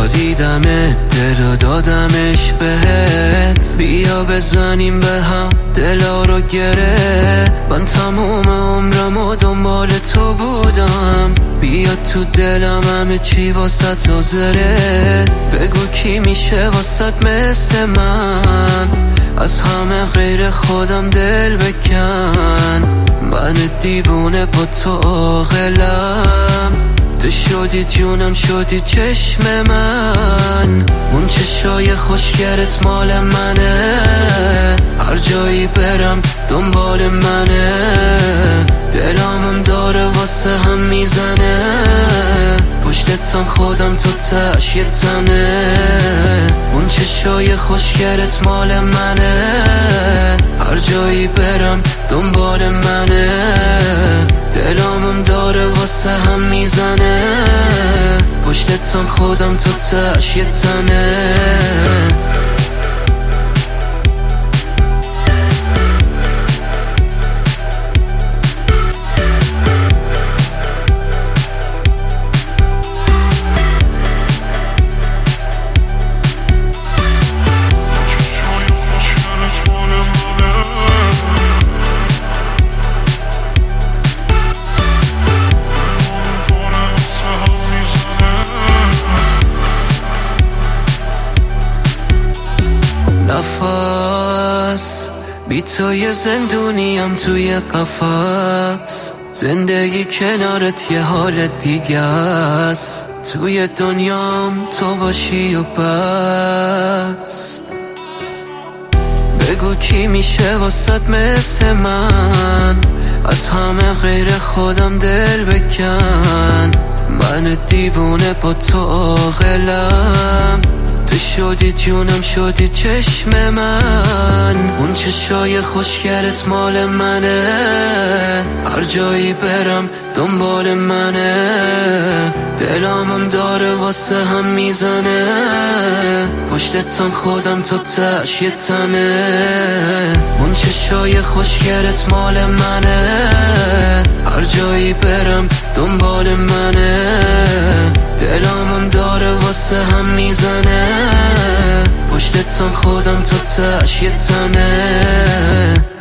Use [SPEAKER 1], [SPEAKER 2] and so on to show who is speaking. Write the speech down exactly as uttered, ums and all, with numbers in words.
[SPEAKER 1] بارها دیدمت، دلو دادمش بهت. بیا بزنیم به هم دلا رو گره. من تموم عمرم و دنبال تو بودم. بیا تو دلم همه چی واسه حاضره. بگو کی میشه واسه مثل من، از همه غیر خودم دل بکن. من دیوونه با تو عاقلم، تو شدی جونم شدی چشم من. اون چشای خوشگرت مال منه، هر جایی برم دنبال منه. دلامم داره واسه هم میزنه، پشتتم خودم تو تش یه تنه. اون چشای خوشگرت مال منه، هر جایی برم دنبال منه. دلامم داره واسه هم میزنه، پشتتم خودم تو تش یه تنه. نفس بی تو یه زندونیم توی قفس. زندگی کنارت یه حال دیگه است، توی دنیام تو باشی و بس. بگو کی میشه واسط مثل من، از همه غیر خودم دل بکن. من دیوونه با تو عاقلم، تو شدی جونم شدی چشم من. اون چشای خوشگرت مال منه، هر جایی برم دنبال منه. دلامم داره واسه هم میزنه، پشتتم خودم تو تش یه تنه. اون چشای خوشگرت مال منه، هر جایی برم دنبال منه. دلامم داره واسه هم میزنه، پشتتم خودم تو تش یه تنه.